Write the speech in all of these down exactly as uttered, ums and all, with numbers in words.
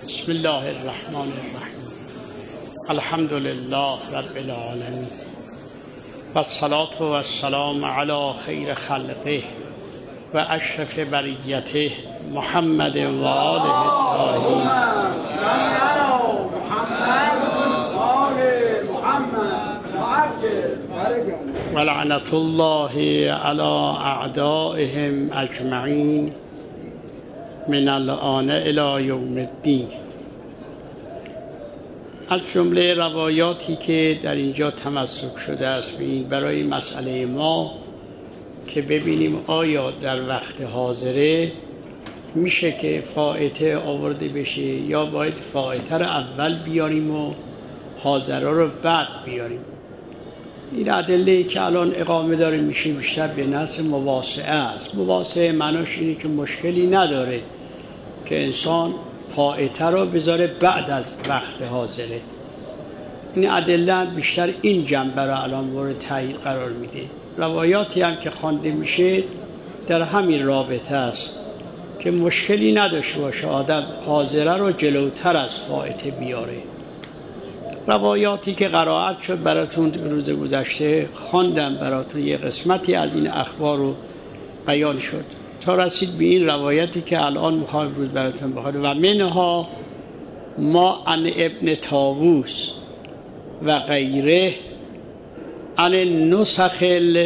بسم الله الرحمن الرحیم. الحمد لله رب العالمین و الصلاة و السلام علی خیر خلقه و اشرف بریته محمد و آله الطاهرین. و لعنت الله علی اعدائهم اجمعین من الآن الی یوم الدین. از جمله روایاتی که در اینجا تمسک شده است برای مسئله ما که ببینیم آیا در وقت حاضره میشه که فائته آورده بشه یا باید فائته رو اول بیاریم و حاضره رو بعد بیاریم. این ادله که الان اقامه داره میشه بیشتر به نص مواسعه است. مواسعه معناش اینه که مشکلی نداره که انسان فائته رو بذاره بعد از وقت حاضره. این ادله بیشتر این جنبه رو الان مورد تایید قرار میده. روایاتی هم که خوانده میشه در همین رابطه است که مشکلی نداشته باشه آدم حاضره رو جلوتر از فائته بیاره. روایاتی که قرائت شد براتون روز گذشته خواندم براتون، یه قسمتی از این اخبار رو بیان شد تا رسید به این روایتی که الان میخوام روز براتون بخونم. و منها ما عن ابن طاووس و غیره عن نسخ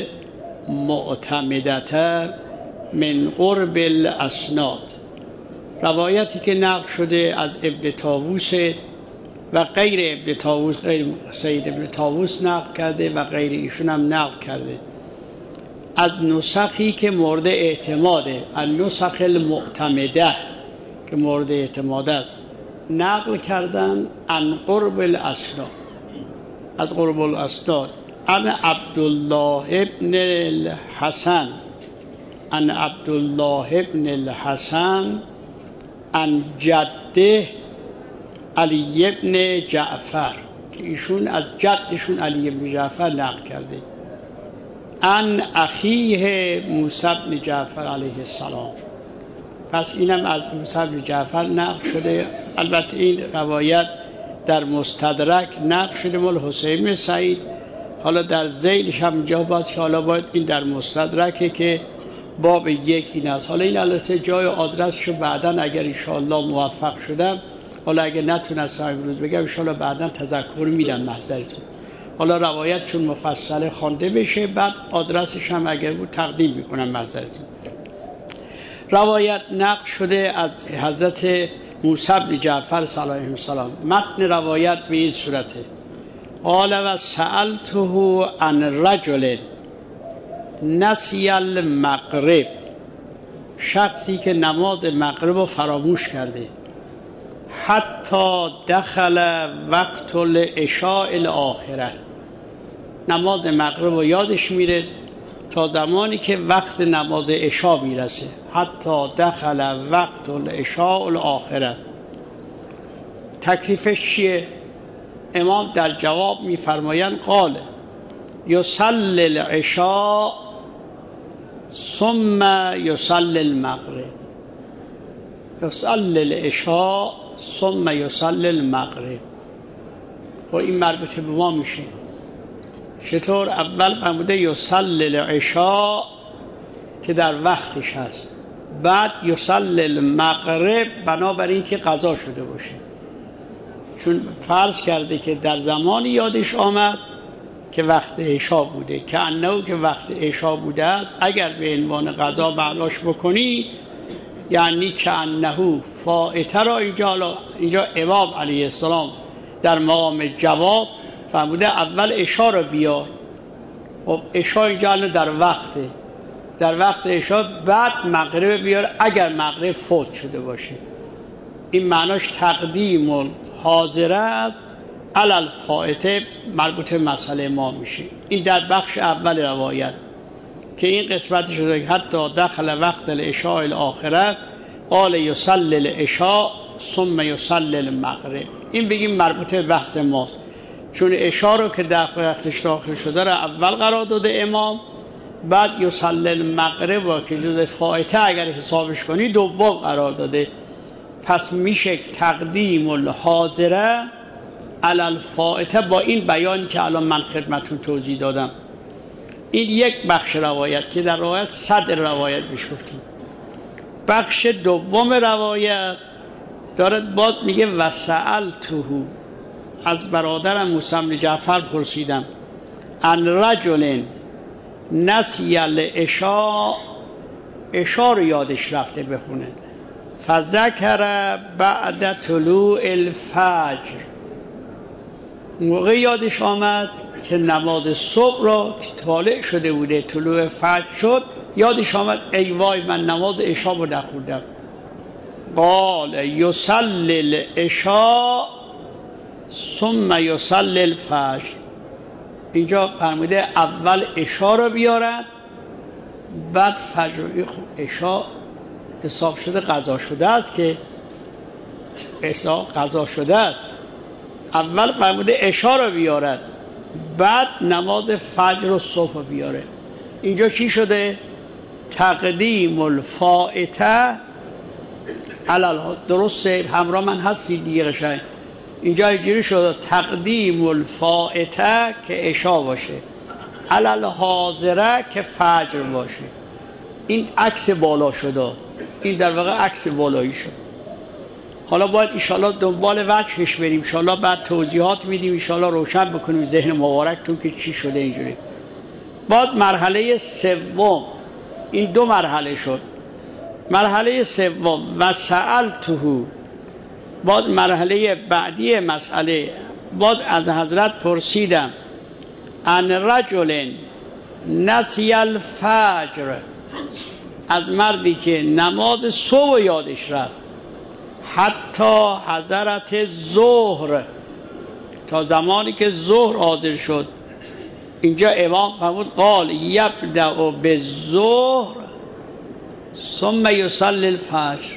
المعتمدة من قرب الاسناد. روایتی که نقل شده از ابن طاووس و غیر ابن طاووس، غیر سید ابن طاووس نقل کرده و غیر ایشون هم نقل کرده از نسخی که مورد اعتماده، النسخ المعتمده که مورد اعتماد است، نقل کردن عن قرب الاسناد، از قرب الاسناد. عن عبدالله ابن الحسن عن عبدالله ابن الحسن عن جده علی ابن جعفر که ایشون از جدشون علی ابن جعفر نقل کرده. عن اخیه موسی بن جعفر علیه السلام. پس اینم از موسی بن جعفر نقل شده. البته این روایت در مستدرک نقل شده مال حسین بن سعید. حالا در ذیلش هم جا باز که حالا باید این در مستدرکه که باب یک این است. حالا این البته جای آدرسشو بعداً اگر انشاءالله موفق شدم، حالا اگر نتونستم امروز بگم انشاءالله بعداً تذکر میدم محضرتون. حالا روایت چون مفصله خوانده بشه بعد آدرسش هم اگر بود تقدیم میکنم محضرتون. روایت نقل شده از حضرت موسی بن جعفر علیه السلام. متن روایت به این صورته: قال و سألته عن رجل نسی المغرب، شخصی که نماز مغرب رو فراموش کرده، حتی دخل وقت العشاء الاخره، نماز مغرب رو یادش میره تا زمانی که وقت نماز عشاء میرسه. حتی دخل وقت العشاء الاخره. تکلیفش چیه؟ امام در جواب میفرمایند قال یصلی العشاء ثم یصلی المغرب، یصلی العشاء ثم یصلی المغرب. و این مربوط به ما میشه. چطور؟ اول فرموده یصلی العشاء که در وقتش هست، بعد یصلی المغرب بنابراین که قضا شده باشه، چون فرض کرده که در زمانی یادش آمد که وقت عشاء بوده، که انه که وقت عشاء بوده است. اگر به عنوان قضا معناش بکنی یعنی که انه فائته را اینجا اینجا امام علیه السلام در مقام جواب فرموده اول عشاء را بیار. خب عشاء اینجا در وقته، در وقت عشاء، بعد مغرب بیار اگر مغرب فوت شده باشه. این معناش تقدیم حاضره است علی الفائته، مربوط مسئله ما میشه. این در بخش اول روایت که این قسمتش شده حتی دخل وقت العشاء الاخره قال یصلی العشاء ثم یصلی المغرب. این بگیم مربوط به بحث ماست، چون عشاء رو که داخل وقتش داخل شده رو اول قرار داده امام، بعد یصلی المغرب رو که جز فائته اگر حسابش کنی دوم قرار داده. پس میشه تقدیم الحاضره علی الفائته با این بیانی که الان من خدمتون توضیح دادم. این یک بخش روایت که در روایت صدر روایت بهش گفتیم. بخش دوم روایت دارد باز میگه و سألته، از برادرم موسی بن جعفر پرسیدم، ان رجل نسی العشاء، عشاء رو یادش رفته بخونه، فذکر بعد طلوع الفجر، موقع یادش آمد که نماز صبح را که طالع شده بوده، طلوع فجر شد، یادش آمد ای وای من نماز عشاء رو نخوندم. قال یصلی العشاء ثم یصلی الفجر، اینجا فرموده اول عشاء رو بیارد بعد فجر. عشاء حساب شده قضا شده است که عشاء قضا شده است، اول فرموده عشاء رو بیارد بعد نماز فجر و صبح رو بیاره. اینجا چی شده؟ تقدیم الفائته علال، درسته؟ همراه من هستی دیگه قشنگ. اینجا اینجوری شده تقدیم الفائته که عشاء باشه، علال حاضره که فجر باشه. این عکس بالا شده، این در واقع عکس بالایی شد. حالا باید انشالله دنبال وجهش بریم، انشالله بعد توضیحات میدیم، انشالله روشن بکنیم ذهن مبارکتون که چی شده اینجوری. بعد مرحله سوم، این دو مرحله شد. مرحله سوم و سألته، بعد مرحله بعدی مسئله، بعد از حضرت پرسیدم ان رجل نسی الفجر، از مردی که نماز صبح یادش رفت، حتی حضرت ظهر، تا زمانی که ظهر حاضر شد. اینجا امام فرمود قال یبدأ بالظهر ثم یصلی الفجر،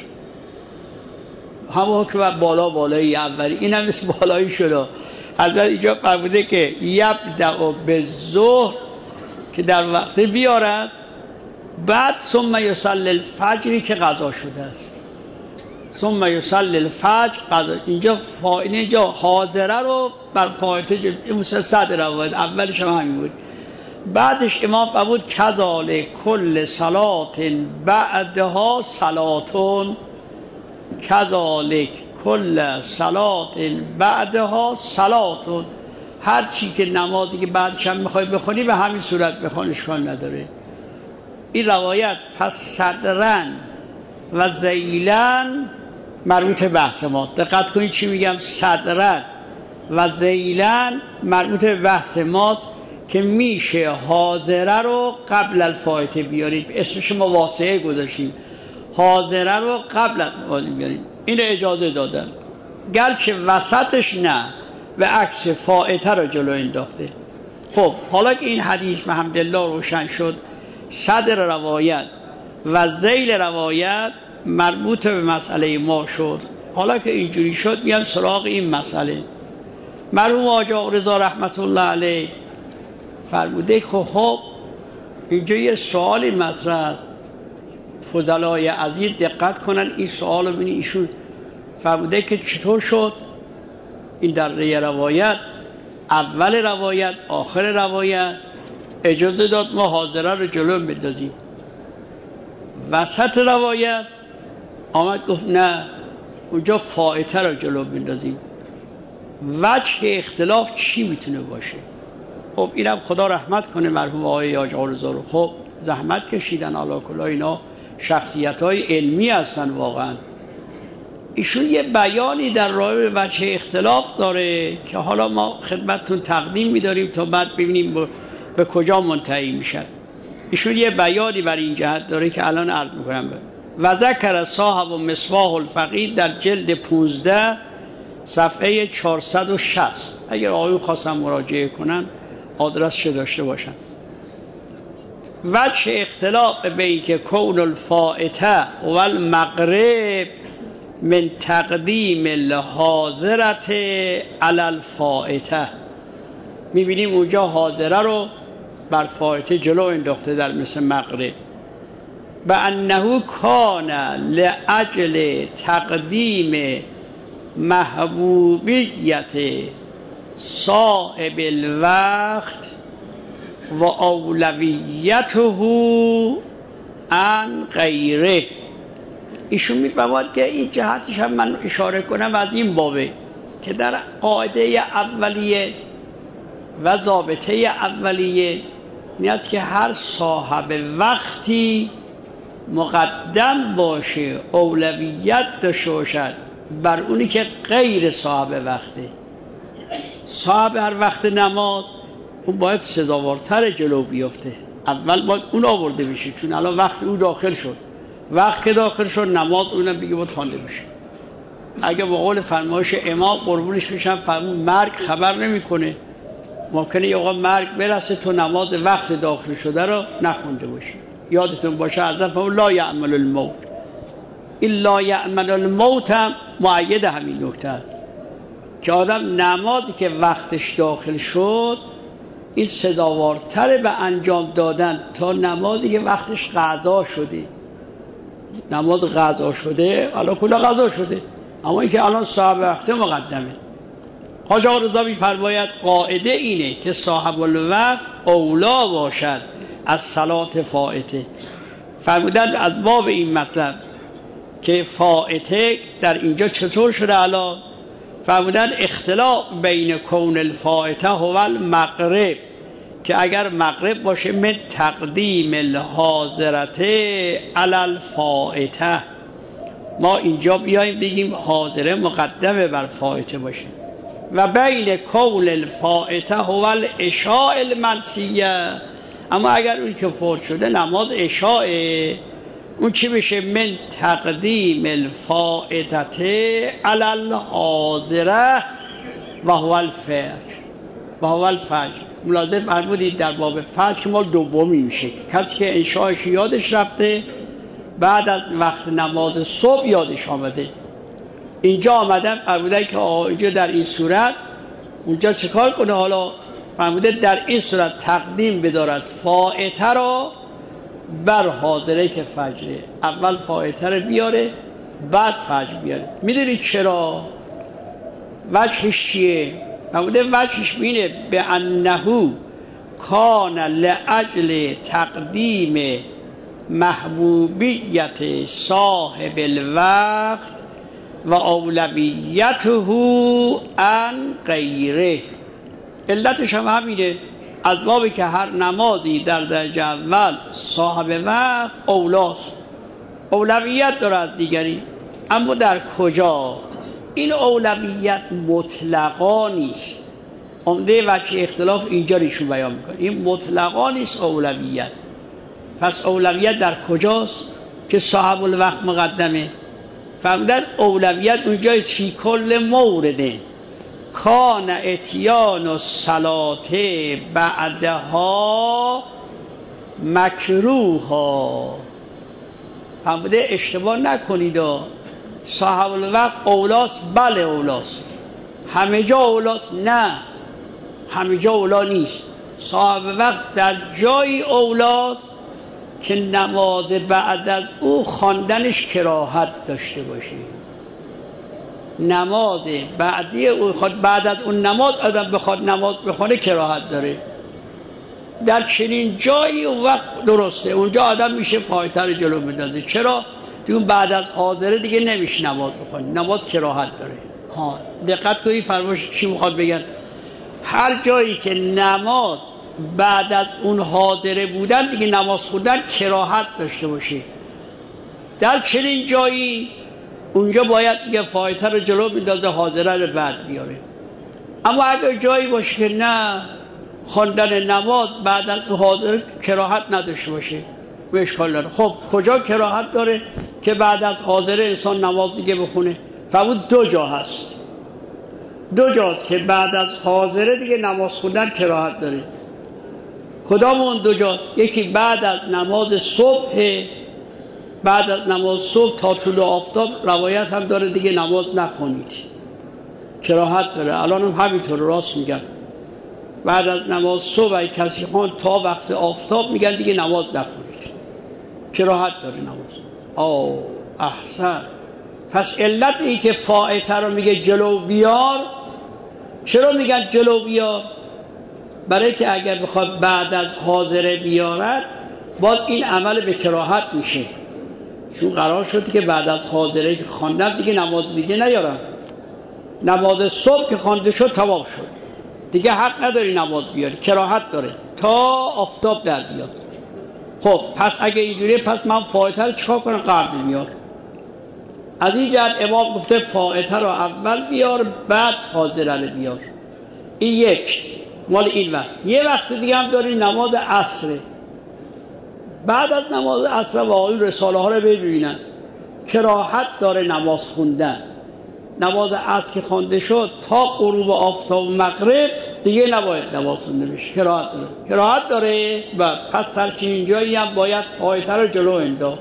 همون که بالا بالایی اولی، این هم مثل بالایی شده. حضرت اینجا فرموده که یبدأ بالظهر که در وقت بیارد، بعد ثم یصلی الفجری که قضا شده است، ثم یصلی الفجر قضا. اینجا فاعل، اینجا حاضره رو بر فاعل مثل صدر روایت اولش هم همین بود. بعدش امام فرمود کذالک کل صلات بعدها صلاتون، کذالک کل صلات بعدها صلاتون، هر چی که نمازی که بعدش هم میخوای بخونی به همین صورت بخون، اشکال نداره. این روایت پس صدرن و ذیلن مربوط بحث ماست. دقت کنید چی میگم، صدرن و ذیلن مربوط به بحث ماست که میشه حاضره رو قبل الفائته بیارید، اسمش مواسعه گذاشتیم، حاضره رو قبل الفائته بیارید، این اجازه دادن، گرچه وسطش نه، و عکس فائته رو جلو انداخته. خب حالا که این حدیث الحمدلله روشن شد، صدر روایت و ذیل روایت مربوط به مسئله ما شد. حالا که اینجوری شد میان سراغ این مسئله. مرحوم حاج آقا رضا رحمت الله علیه فرموده که خب اینجا یه سوالی مطرح است، فضلای عزیز دقت کنن این سوال رو ببینید. ایشون فرموده که چطور شد این در روایت، اول روایت آخر روایت اجازه داد ما حاضره رو جلو بندازیم، وسط روایت آمد گفت نه اونجا فائته رو جلو بندازیم. وجه اختلاف چی میتونه باشه؟ خب اینم خدا رحمت کنه مرحوم آقای حاج آقا رضا رو، خب زحمت کشیدن، علا کلا اینا شخصیت های علمی هستن واقعا. ایشون یه بیانی در راه وجه اختلاف داره که حالا ما خدمتتون تقدیم میداریم تا بعد ببینیم به کجا منتهی میشن. ایشون یه بیانی برای این جهت داره که الان عرض میکنم. و ذکر صاحب مصباح الفقید در جلد پانزده صفحه چهارصد و شصت، اگر آقایون خواستن مراجعه کنن آدرسش داشته باشن. وجه اختلاف بین که کون الفائته و المغرب من تقدیم الحاضرت علی الفائته، میبینیم اونجا حاضره رو بر فائته جلو انداخته در مثل مغرب، به انه کان لاجل تقدیم محبوبیت صاحب الوقت و اولویته عن غیره. ایشون میفرماد که این جهتش هم من اشاره کنم از این بابه که در قاعده اولیه و ضابطه اولیه این است که هر صاحب وقتی مقدم باشه، اولویت داشته باشد بر اونی که غیر صاحب وقته. صاحب هر وقت نماز اون باید سزاوارتر جلو بیفته، اول باید اون آورده بشه، چون الان وقت او داخل شد. وقت که داخل شد نماز اونم دیگه باید خوانده بشه. اگه با قول فرمایش امام قربونش بشن فرمون مرگ خبر نمیکنه، ممکنه یه آقا مرگ برسه تو نماز وقت داخل شده رو نخونده باشی. یادتون باشه از فرمون لا یعمل الموت، این لا یعمل الموت هم معید همین نکته است که آدم نمازی که وقتش داخل شد این سزاوارتر به انجام دادن تا نمازی که وقتش قضا شده. نماز قضا شده حالا کلا قضا شده، اما اینکه الان صاحب وقت مقدمه. حاج آقا رضا می‌فرماید قاعده اینه که صاحب الوقت اولا باشد از صلات فائته. فرمودن از باب این مطلب که فائته در اینجا چطور شده الان، فرمودن اختلاف بین کون الفائته هو المغرب، که اگر مغرب باشه من تقدیم الحاضرته علی الفائته، ما اینجا بیایم بگیم حاضره مقدمه بر فائته باشه. و بین کون الفائته هو العشاء المنسیه، اما اگر اون که فوت شده نماز عشاء، اون چی بشه؟ من تقدیم الفائته علی الحاضره و هو الفجر و هو الفجر. ملاحظه فرمودید در باب فجر که ما دومی میشه، کسی که عشاءش یادش رفته بعد از وقت نماز صبح یادش آمده. اینجا آمدن فرمودن که اینجا در این صورت اونجا چه کار کنه؟ حالا فرموده در این صورت تقدیم بدارد فائته را بر حاضره که فجره. اول فائته را بیاره بعد فجر بیاره. میدونی چرا؟ وجهش چیه؟ فرموده وجهش بینه به انه کان لاجل تقدیم محبوبیت صاحب الوقت و اولویته عن غیره. علتش هم همینه، از بابی که هر نمازی در درجه اول صاحب وقت اولاست، اولویت داره از دیگری. اما در کجا؟ این اولویت مطلقا نیست. عمده وجه اختلاف اینجا ریشون بیان میکنه، این مطلقا نیست اولویت. پس اولویت در کجاست که صاحب الوقت مقدمه؟ فرمودن اولویت اونجایست فی کل مورد کان اتیان الصلاة بعدها مکروها. فرموده اشتباه نکنید، صاحب الوقت اولاست، بله اولاست، همه جا اولاست؟ نه، همه جا اولا نیست. صاحب وقت در جای اولاست که نماز بعد از او خواندنش کراهت داشته باشه. نماز بعدی او خود بعد از اون نماز آدم بخواد نماز بخونه کراهت داره. در چنین جایی اون وقت درسته، اونجا آدم میشه فایده رو جلو بندازه. چرا؟ چون بعد از حاضره دیگه نمیشه نماز بخونه، نماز کراهت داره. ها دقت کنید فرمایش چی میخواد بگن. هر جایی که نماز بعد از اون حاضره بودن دیگه نماز خوندن کراهت داشته باشه، در چنین جایی اونجا باید یه فایده رو جلو بندازه، حاضره رو بعد بیاره. اما اگر جایی باشه که نه خواندن نماز بعد از حاضره کراهت نداشته باشه و اشکال داره. خب کجا کراهت داره که بعد از حاضره انسان نماز دیگه بخونه؟ فرمود دو جا هست، دو جاست که بعد از حاضره دیگه نماز خوندن کراهت داره. کدام اون دو جاست؟ یکی بعد از نماز صبح، بعد از نماز صبح تا طلوع آفتاب روایت هم داره دیگه نماز نخونید، کراهت داره. الان هم همینطور راست میگن، بعد از نماز صبح کسی خوان تا وقت آفتاب میگن دیگه نماز نخونید. کراهت داره نماز. آه احسن. پس علت این که فائته رو میگه جلو بیار، چرا میگن جلو بیار؟ برای که اگر بخواد بعد از حاضره بیارد باز این عمل به کراهت میشه، چون قرار شد که بعد از حاضره که خواندم دیگه نماز دیگه نیارم، نماز صبح که خوانده شد تمام شد، دیگه حق نداری نماز بیاری، کراهت داره تا آفتاب در بیاد. خب پس اگه اینجوریه پس من فائته رو چیکار کنم؟ قبل بیار. از این جهت امام گفته فائته رو اول بیار بعد حاضره رو بیار. این یک مال این وقت. یه وقت دیگه هم داری نماز عصره. بعد از نماز عصر واقعی رساله ها رو ببینن، کراهت داره نماز خوندن. نماز عصر که خوانده شد تا غروب آفتاب مغرب دیگه نباید نماز خونده بشه، کراهت داره. کراهت داره و پس ترکیم اینجایی هم باید فائته رو جلو انداخت.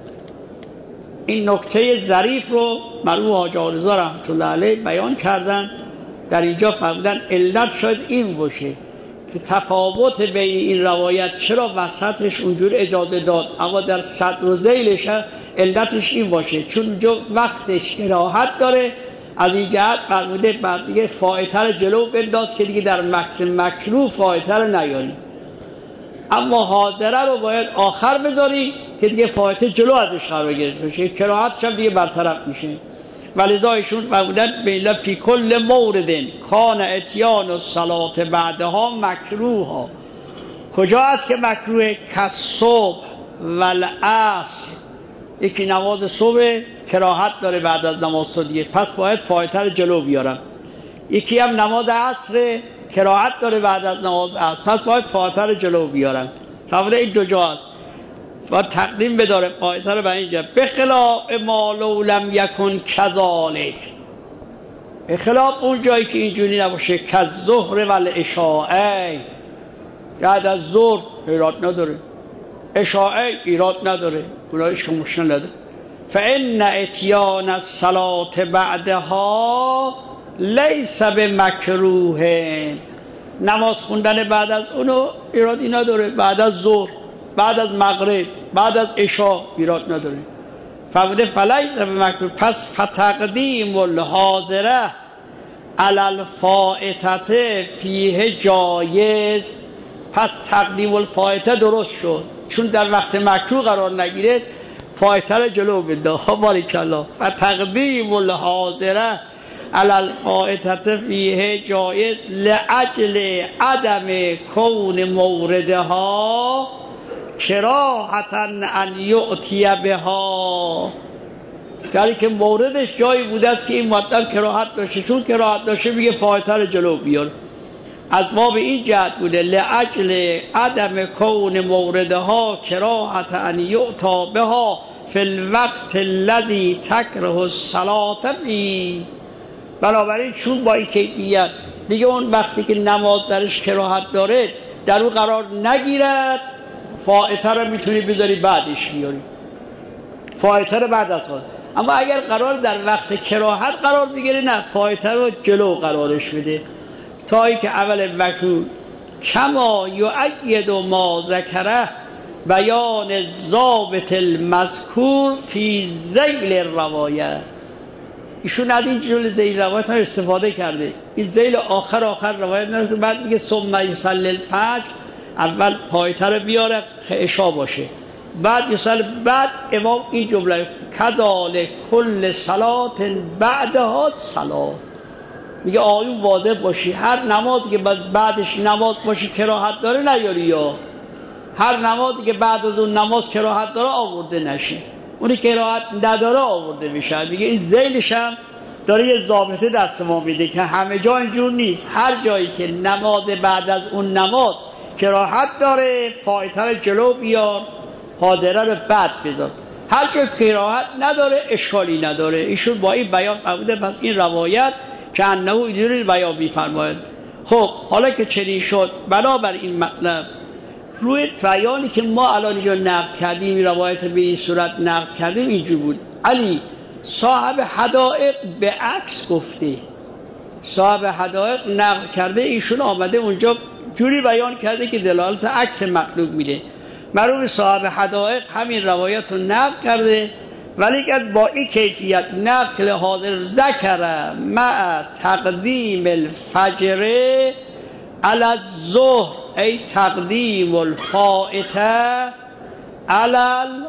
این نکته ظریف رو مرحوم حاج آقارضا رحمت الله علیه بیان کردن. در اینجا فرمودن علت شاید این باشه که تفاوت بین این روایت چرا وسطش اونجور اجازه داد اما در صدر و ذیلش علتش این باشه چون اونجا وقتش کراهت داره. از این جهت فرموده بعد دیگه فائته رو جلو بنداز که دیگه در وقت مکروه فائته رو نیاری، اما حاضره رو باید آخر بذاری که دیگه فائته جلو ازش قرار گرفته بشه، کراهتش هم دیگه برطرف میشه. ولذا ایشون فرمودن بیلا فی کل مورد کان اتیان الصلاة بعدها مکروها. کجا است که مکروه؟ کصبح و العصر. یکی نماز صبح کراهت داره بعد از نماز صبح دیگه، پس باید فائته رو جلو بیارم. یکی هم نماز عصر کراهت داره بعد از نماز عصر، پس باید فائته رو جلو بیارم. فرموده این دو جا است و تقدیم بداره فائته رو به اینجا. بخلاف ما لو لم یکن کذالک، بخلاف اون جایی که اینجوری نباشه، کالظهر و العشاء، بعد از ظهر ایراد نداره، عشاء ایراد نداره، اونایش که مشکل نداره. فان اتیان الصلاة بعدها لیس بمکروه، نماز خوندن بعد از اونو ایرادی نداره، بعد از ظهر، بعد از مغرب، بعد از عشاء ایراد نداره. فرموده فلیس بمکروه، پس فتقدیم الحاضره علی الفائته فیه جایز، پس تقدیم الفائته درست شد چون در وقت مکروه قرار نگیره، فائته رو جلو بده. باریکالله. فتقدیم الحاضره علی الفائته فیه جایز لاجل عدم کون موردها کراهتا ان یؤتی بها، در که موردش جایی بوده است که این مطلب کراهت داشته، چون کراهت داشته میگه فائته رو جلو بیار. از ما به این جهت بوده لاجل عدم کون موردها کراهتا ان یؤتی بها فی الوقت الذی تکره الصلاة فیه. بنابراین چون با این کیفیت دیگه اون وقتی که نماز درش کراهت داره در اون قرار نگیرد، فائته رو میتونی بذاری بعدش بیاری، فائته رو بعد از خود. اما اگر قرار در وقت کراهت قرار بگیره نه، فائته رو جلو قرارش بده تا ای که اول مکروه کما یؤید ما ذکره بیان ضابط المذکور فی ذیل الروایه. ایشون از این جلو ذیل روایت ها استفاده کرده. این ذیل آخر آخر روایت نه که بعد میگه ثم یصلی الفجر، اول فائته رو بیاره عشاء باشه، بعد یصلی، بعد امام این جمله کذالک کل صلاة بعدها صلاة، میگه آیون واضح باشی هر نمازی که بعدش نماز باشی کراهت داره نیاری، یا هر نمازی که بعد از اون نماز کراهت داره آورده نشی، اونی کراهت نداره آورده میشه. میگه این ذیلش هم داره یه ضابطه دست ما میده که همه جا اینجور نیست، هر جایی که نماز بعد از اون نماز کراهت داره فائته رو جلو بیار، حاضره رو بعد بذار. هر جا کراهت نداره اشکالی نداره. ایشون با این بیان فرموده پس این روایت که انه اینجوری بیان میفرماید. خب حالا که چنین شد، بنابر این مطلب روی بیانی که ما الان اینجا نقل کردیم، این روایت به این صورت نقل کردیم اینجور بود. علی صاحب حدائق به عکس گفته، صاحب حدائق نقل کرده، ایشون آمده اونجا جوری بیان کرده که دلالت عکس مطلوب میده. مرحوم صاحب حدائق همین روایت رو نقل کرده، ولی که با این کیفیت نقل حاضر ذکر مع تقدیم الفجر علی الظهر ای تقدیم الفائته علی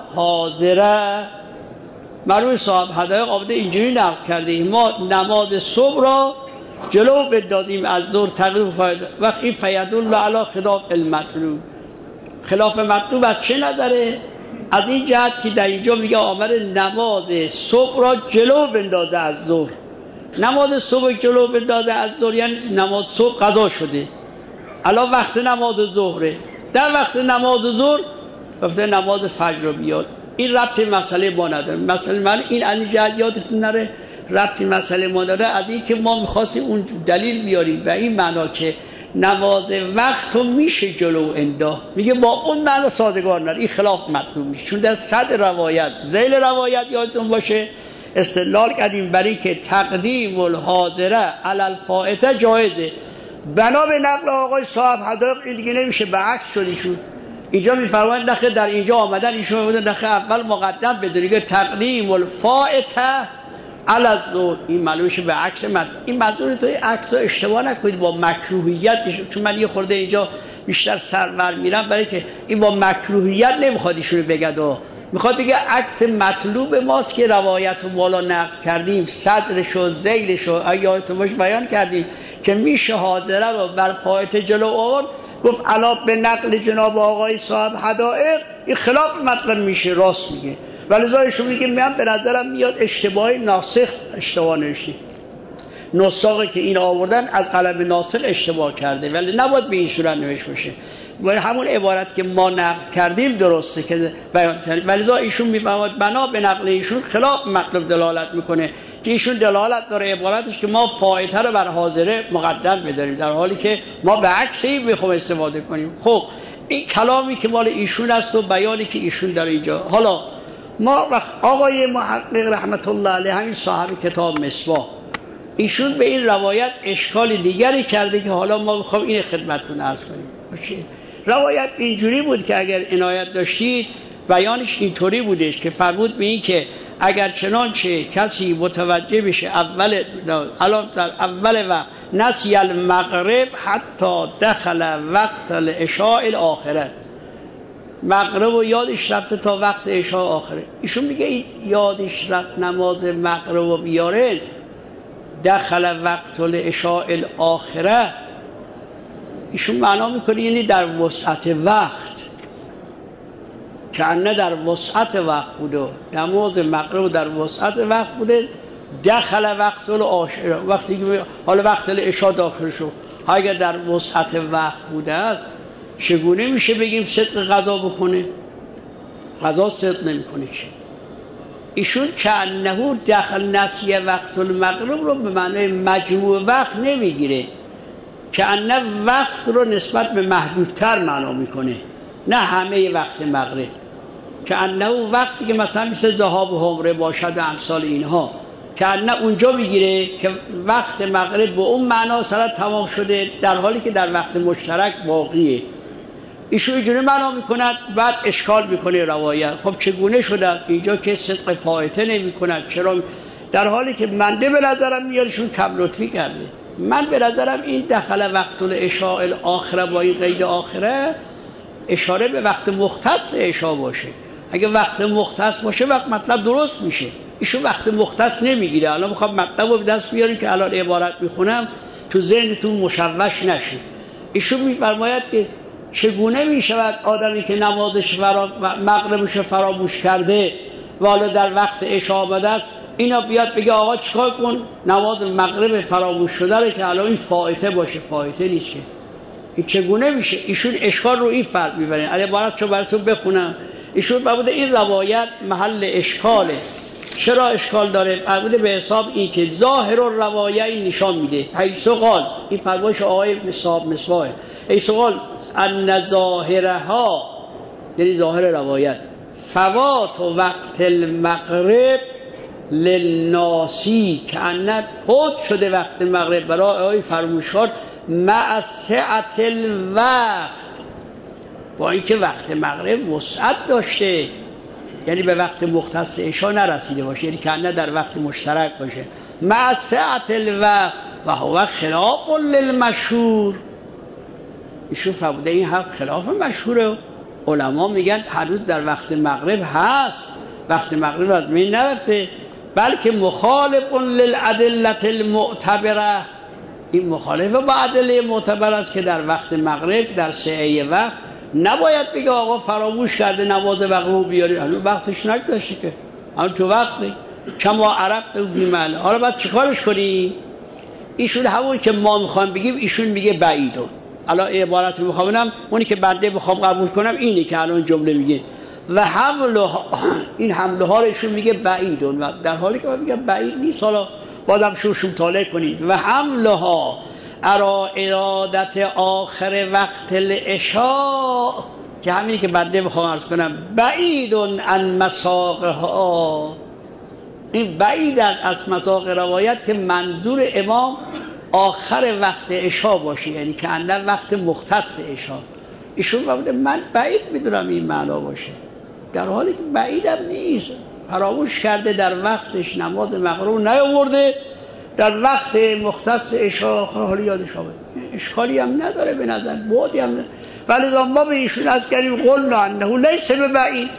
الحاضره. مرحوم صاحب حدائق آمده اینجوری نقل کرده ما نماز صبح را جلو بندازیم از ظهر تقدیم فائته، وقت این فیدل علی خلاف المطلوب. خلاف مطلوب از چه نظره؟ از این جهت که در اینجا میگه آمده نماز صبح را جلو بندازه از ظهر. نماز صبح جلو بندازه از ظهر یعنی نماز صبح قضا شده، الان وقت نماز ظهره، در وقت نماز ظهر وقت نماز فجر رو بیاد. این ربط مسئله ما نداره. مسئله من این از جهت یادتون نره ربط مسئله ما داره، از این که ما میخواستیم اون دلیل بیاریم و این معنا که نماز وقت رو میشه جلو انداخت، میگه با اون معنا سازگار نره، این خلاف مطلوب میشه. چون در صد روایت ذیل روایت یادتون باشه استدلال کردیم برای که تقدیم الحاضره علی الفائته جایزه. بنا به نقل آقای صاحب حدائق این دیگه نمیشه، برعکس شد ایشون. اینجا میفرمایند نخه در اینجا آمدن ایشون میگن نخه اول مقدم بدونید تقدیم الفائته علی الظهر، این معلومه به عکس من. این منظور تو عکس رو اشتباه نکنید با مکروهیت، چون من یه خورده اینجا بیشتر سرور میرم برای که این با مکروهیت نمیخواد ایشون بگه، و میخواد بگه عکس مطلوب ماست که روایت رو بالا نقل کردیم، صدرش و ذیلش و آیاتش بیان کردیم که میشه حاضره رو بر فائته جلو آورد. گفت علاوه به نقل جناب آقای صاحب حدائق این خلاف مطلب میشه، راست میگه. ولی زایشون میگه من به نظرم میاد اشتباهی ناسخ اشتباه نوشته، نساقی که این آوردن از قلم ناسخ اشتباه کرده، ولی نباید به این صورت نوشته باشه. ولی همون عبارت که ما نقل کردیم درسته که بیان کردیم، ولی زایشون میفهمد بنا به نقل ایشون خلاف مطلب دلالت میکنه که ایشون دلالت داره عبارتش که ما فائته رو بر حاضره مقدم بداریم، در حالی که ما به عکسی میخوام استفاده کنیم. خب این کلامی که مال ایشون است و بیانی که ایشون در اینجا. حالا ما وقت آقای محقق رحمت الله علیه همین صاحب کتاب مصباح ایشون به این روایت اشکال دیگری کرده که حالا ما میخوام این خدمتتون عرض کنیم. باشه. روایت اینجوری بود که اگر عنایت داشتید بیانش اینطوری بودش که فرمود به این که اگر چنانچه کسی متوجه بشه اول الان در اول وقت نسی المغرب حتی دخل وقت العشاء الاخره، مغرب و یادش رفته تا وقت عشاء آخره. ایشون میگه این یادش رفت نماز مغرب و بیاره دخل وقت العشاء الاخره، ایشون معنا میکنه یعنی در وسعت وقت، که انه در وسعت وقت بوده، نماز مغرب در وسعت وقت بوده. دخل وقت العشاء، وقتی که حالا وقت العشاء داخل شد، اگر در وسعت وقت بوده است چگونه میشه بگیم صدق قضا بکنه؟ قضا صدق نمیکنه. ایشون که انه دخل نسیه وقت المغرب رو به معنی مجموع وقت نمیگیره، که انه وقت رو نسبت به محدودتر معنا میکنه، نه همه وقت مغرب. که انه وقتی که مثلا مثل ذهاب و عمره باشد و امثال اینها، که انه اونجا میگیره که وقت مغرب به اون معنا سره تمام شده، در حالی که در وقت مشترک باقیه. ایشون اینجوری معنا میکند، بعد اشکال میکنه روایت. خب چگونه شده است اینجا که صدق فائته نمی کند؟ چرا؟ در حالی که منده به نظرم میادشون کم لطفی کرده. من به نظرم این دخل وقت العشاء الاخره با این قید آخره اشاره به وقت مختص عشاء باشه. اگه وقت مختص باشه وقت مطلب درست میشه. ایشون وقت مختص نمیگیره. الان میخوام مطلب رو به دست بیاریم که الان عبارت میخونم تو ذهنتون مشوش نشه. ایشون میفرماید که چگونه میشود آدمی که نمازش فرا مغربش فراموش کرده و حالا در وقت عشاء آمده است اینا بیاد بگه آقا چیکار کن نماز مغرب فراموش شده رو که الان این فائته باشه؟ فائته نیست که. این چگونه میشه؟ ایشون اشکال رو این فرق میبرن. اگه عبارت چون براتون بخونم، ایشون بوده این روایت محل اشکاله. چرا اشکال داره؟ بوده به حساب این که ظاهر الروایه این نشان میده. حیث قال، این فرمایش آقای صاحب مصباح، حیث قال ان ظاهرها، یعنی ظاهر روایت، فوات وقت المغرب للناسی که انت فوت شده وقت مغرب برای آقای فرموشکار مع سعت الوقت، با اینکه وقت مغرب وسعت داشته، یعنی به وقت مختص عشا نرسیده باشه، یعنی کنه در وقت مشترک باشه. مع سعت الوقت و هو خلاف للمشهور. ایشون فرموده این حق خلاف مشهوره. علما میگن هنوز در وقت مغرب هست، وقت مغرب از بین نرفته، بلکه مخالف للادله المعتبره. این مخالف با ادله معتبر است که در وقت مغرب در سعه وقت نباید بگه آقا فراموش کرده نماز مغرب بیاری، هنوز وقتش نگذشته که، هنوز تو وقتی کما عرفت فی محل. حالا بعد چیکارش کنیم؟ ایشون همون که ما میخوام بگیم ایشون میگه بعیدون. الان عبارت میخوام اونی که بنده بخوام قبول کنم اینی که الان جمله میگه و حملها، این حمله ها رو ایشون میگه بعیدون، و در حالی که من میگم بعید نیست. حالا بازم شوش مطالعه کنید. و حملها ارا ارادت آخر وقت العشاء، که همینی که بنده بخوام عرض کنم، بعیدون عن مساقها. این بعید از مساق روایت که منظور امام آخر وقت عشاء باشه، یعنی که اندر وقت مختص عشاء. ایشون بوده من بعید میدونم این معنا باشه، در حالی که بعیدم نیست. فراموش کرده در وقتش نماز مغرب نیاورده، در وقت مختص عشاء حالی یادش آمد. اشکالی هم نداره به نظر، بعدی هم نداره. ولی ما به ایشون از کردیم قلنا انه لیس ببعید،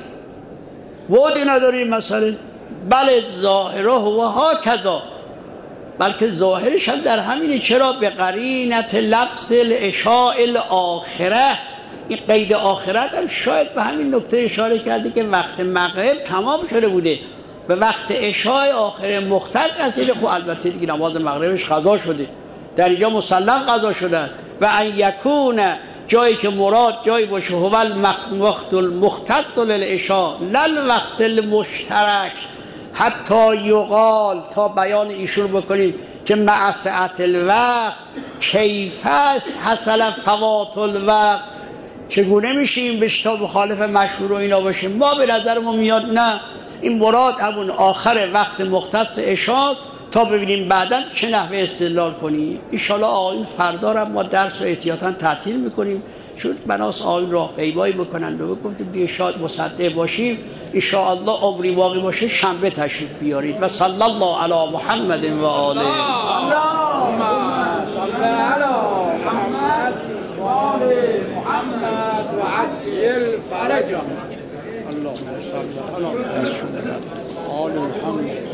بعدی نداره این مسئله. بله ظاهره و ها کذا، بلکه ظاهرش هم در همینه. چرا؟ به قرینت لفظ العشاء الاخره. این قید آخرت هم شاید به همین نکته اشاره کرده که وقت مغرب تمام شده بوده، به وقت عشاء آخر مختص رسیده. خب البته دیگه نماز مغربش قضا شده، در اینجا مسلم قضا شده. و ان یکون، جایی که مراد جایی باشه، هو الوقت المختص للعشاء لل وقت المشترک، حتی یقال، تا بیان ایشون بکنیم که مع سعت الوقت کیف است حصل فوات الوقت، چگونه میشیم بهش تا مخالف مشهور و اینا باشیم. ما به نظر ما میاد نه، این مراد همون آخر وقت مختص عشاء، تا ببینیم بعداً چه نحوه استدلال کنیم. انشالله آقایون فردا را ما درس رو احتیاطاً تعطیل میکنیم، چون بناس آقایون راه پیمایی بکنن و بگفتیم دیگه شاد مصدق باشیم. انشاءالله عمری باقی باشه شنبه تشریف بیارید. و صلی الله علی محمد و آله. اللهم صل علی محمد و آل محمد و عجل فرجهم. اللهم صل علی محمد و آل محمد.